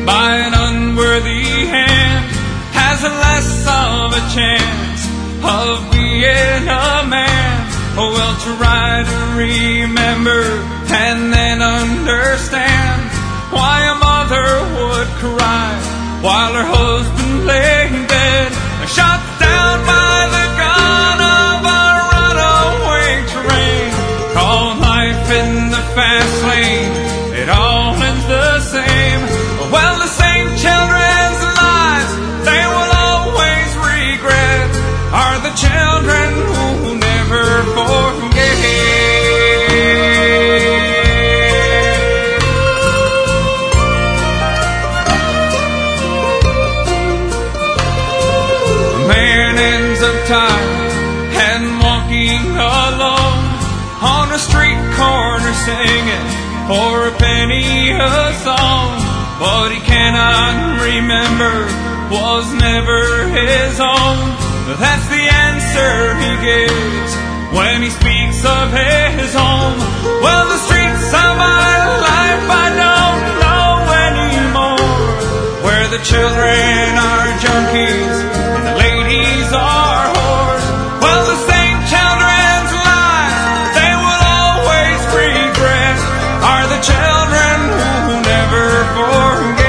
by an unworthy hand has less of a chance of being a man. Well, try to remember and then understand why a mother would cry while her husband lay dead, shot down by the gun of a runaway train. Called life in the fast lane, it all ends the same. Well, the same children's lives they will always regret are the children who never forget. A man ends up tired and walking alone on a street corner singing for a penny a song. What he cannot remember was never his own. That's the answer he gives when he speaks of his home. Well, the streets of my life I don't know anymore, where the children are junkies and the ladies are whores. Well, the same children's lives they will always regret are the children who never forget.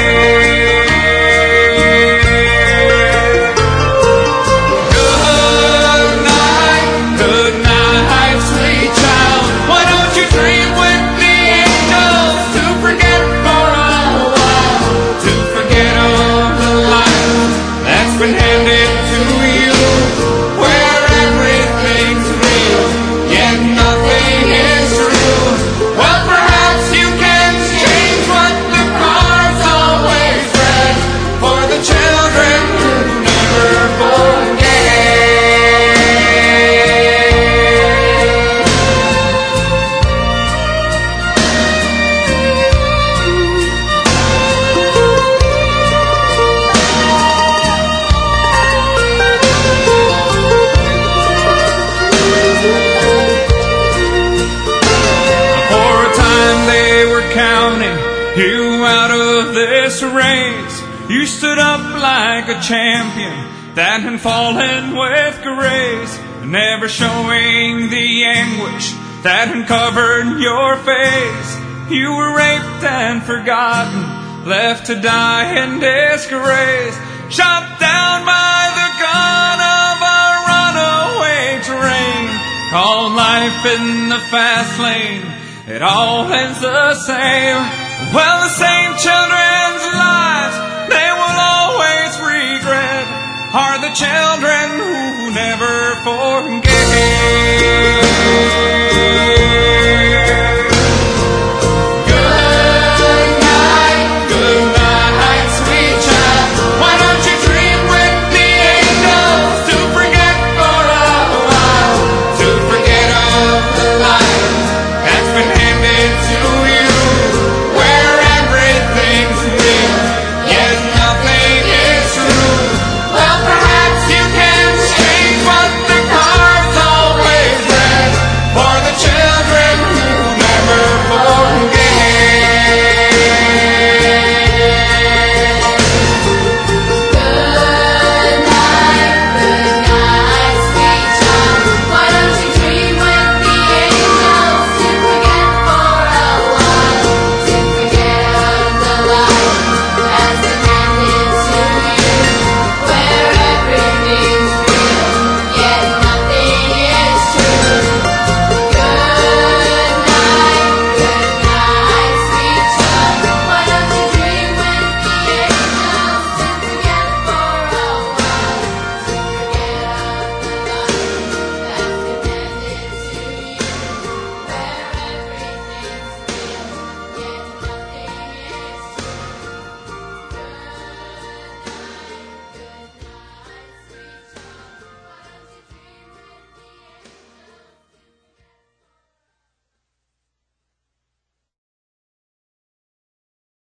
You out of this race, you stood up like a champion that had fallen with grace, never showing the anguish that had covered your face. You were raped and forgotten, left to die in disgrace, shot down by the gun of a runaway train. Called life in the fast lane, it all ends the same. Well, the same children's lives they will always regret are the children who never forget.